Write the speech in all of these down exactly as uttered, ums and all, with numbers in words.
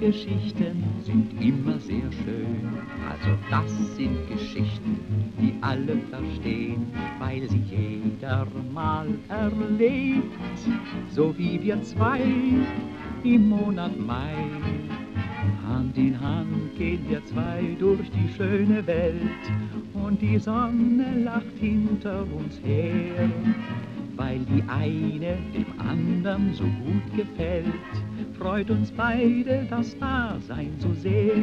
Geschichten sind immer sehr schön. Also das sind Geschichten, die alle verstehen, weil sie jeder mal erlebt. So wie wir zwei im Monat Mai. Hand in Hand gehen wir zwei durch die schöne Welt und die Sonne lacht hinter uns her, weil die eine dem anderen so gut gefällt, freut uns beide das Dasein so sehr.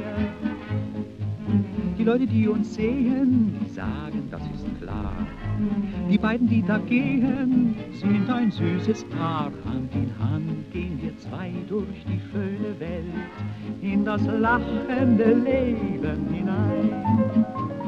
Die Leute, die uns sehen, die sagen, das ist klar. Die beiden, die da gehen, sind ein süßes Paar. Hand in Hand gehen wir zwei durch die schöne Welt, in das lachende Leben hinein.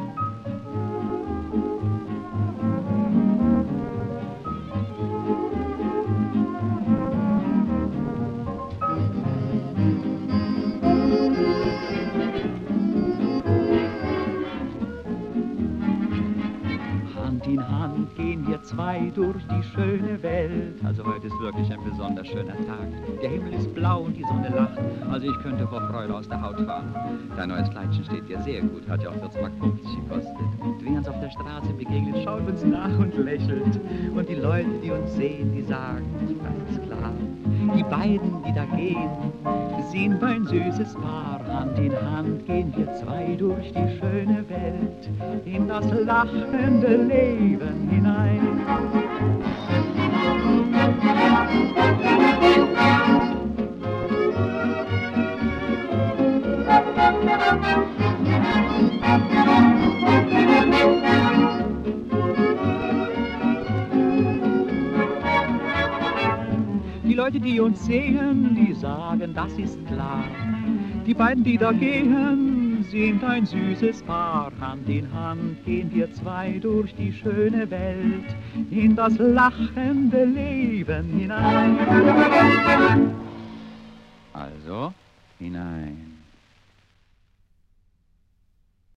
Hand in Hand gehen wir zwei durch die schöne Welt. Also heute ist wirklich ein besonders schöner Tag. Der Himmel ist blau und die Sonne lacht. Also ich könnte vor Freude aus der Haut fahren. Dein neues Kleidchen steht dir sehr gut, hat ja auch vierzehn Mark fünfzig gekostet. Und wer uns auf der Straße begegnet, schaut uns nach und lächelt. Und die Leute, die uns sehen, die sagen, das ist klar. Die beiden, die da gehen, sind ein süßes Paar. Hand in Hand gehen wir zwei durch die schöne Welt, in das lachende Leben hinein. Die Leute, die uns sehen, die sagen, das ist klar. Die beiden, die da gehen, sind ein süßes Paar. Hand in Hand gehen wir zwei durch die schöne Welt, in das lachende Leben hinein. Also, hinein.